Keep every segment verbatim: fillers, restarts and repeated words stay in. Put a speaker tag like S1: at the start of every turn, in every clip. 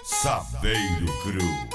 S1: Saveiro Cruel.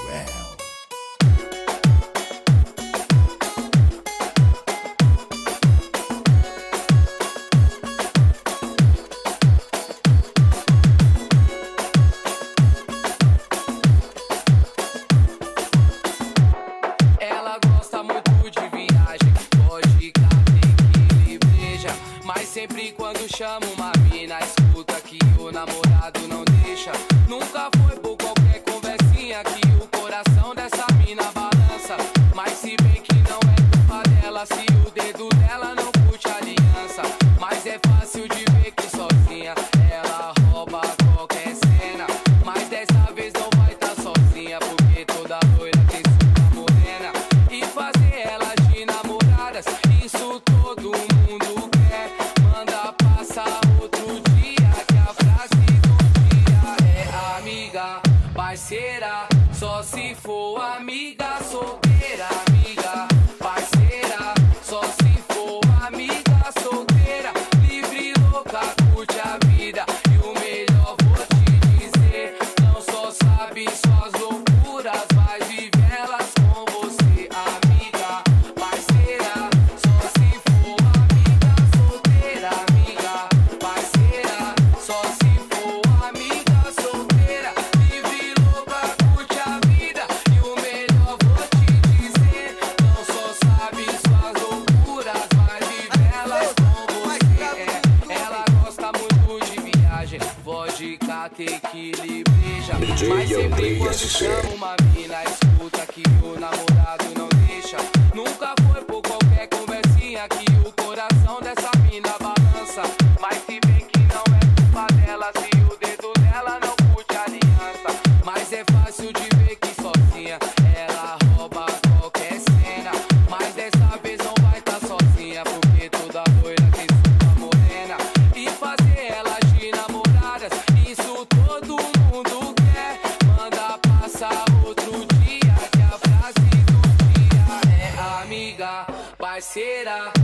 S2: Ela gosta muito de viagem, pode caber que libreja, mas sempre quando chama uma mina, escuta que o namorado não deixa. Nunca foi por qualquer conversinha que o coração dessa mina balança. Mas se bem que não é culpa dela, se o dedo dela não curte a aliança. Mas é fácil de ver que sozinha ela rouba qualquer cena. Mas dessa vez não vai tá sozinha, porque toda loira tem sua morena. E fazer ela de namoradas, isso todo mundo quer. Manda passar outro dia, que a frase do dia é amiga, parceira, só se for amiga solteira. Amiga, parceira, só se for amiga solteira. Livre, louca, curte a vida. E o melhor vou te dizer, não só sabe suas loucuras, vai viver elas com você. Amiga, parceira, só se for amiga solteira. Amiga, parceira, só se for amiga solteira. Livre, louca, curte a vida. E o melhor vou te dizer, não só sabe suas loucuras, vai viver elas com você. É, ela gosta muito de viagem, vodka, tequila, breja. Mas sempre quando chama uma mina, escuta que o namorado não deixa. Nunca foi por qualquer conversinha que o coração dessa mina balança. Mas se bem que não é culpa dela, se o dedo dela não curte a aliança. Mas é fácil de ver que sozinha ela rouba qualquer cena. Mas dessa vez não vai tá sozinha, porque toda loira tem sua morena. E fazer ela de namoradas, isso todo mundo quer. Manda passar outro dia, que a frase do dia é amiga, parceira,